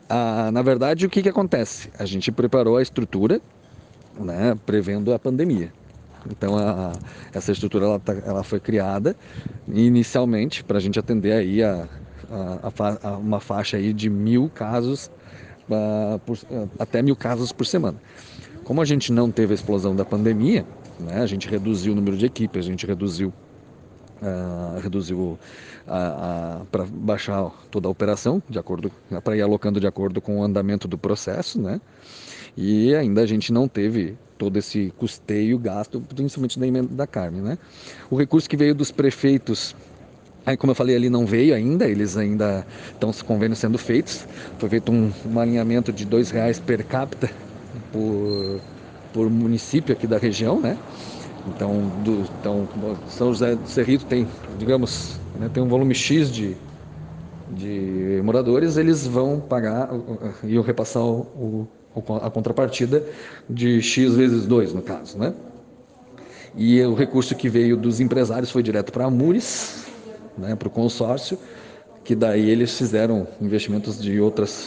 Na verdade, o que acontece? A gente preparou a estrutura, né, prevendo a pandemia. Então, essa estrutura ela foi criada inicialmente para a gente atender aí uma faixa aí de 1.000 casos, até 1.000 casos por semana. Como a gente não teve a explosão da pandemia, né, a gente reduziu o número de equipes, a gente reduziu para baixar toda a operação, de acordo, para ir alocando de acordo com o andamento do processo, né? E ainda a gente não teve todo esse custeio gasto, principalmente da emenda da carne, né? O recurso que veio dos prefeitos, aí como eu falei ali, não veio ainda, eles ainda estão os convênios sendo feitos. Foi feito um alinhamento de R$ 2 per capita por, por município aqui da região, né? Então, São José do Cerrito tem, digamos, né, tem um volume X de moradores, eles vão pagar e repassar a contrapartida de X vezes 2 no caso, né? E o recurso que veio dos empresários foi direto para a Mures, né, para o consórcio, que daí eles fizeram investimentos de outras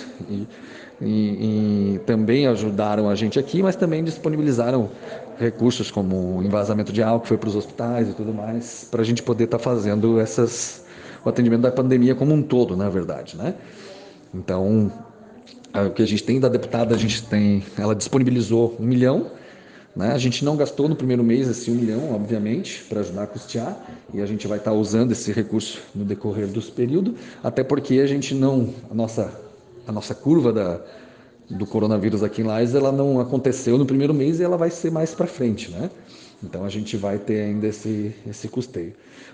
e também ajudaram a gente aqui, mas também disponibilizaram recursos como envasamento de álcool que foi para os hospitais e tudo mais, para a gente poder estar fazendo o atendimento da pandemia como um todo, na verdade, né? Então, o que a gente tem da deputada, ela disponibilizou 1 milhão, né? A gente não gastou no primeiro mês esse 1 milhão, obviamente, para ajudar a custear, e a gente vai estar usando esse recurso no decorrer dos períodos, até porque a gente não, a nossa curva do coronavírus aqui em Lages, ela não aconteceu no primeiro mês e ela vai ser mais para frente, né? Então a gente vai ter ainda esse custeio.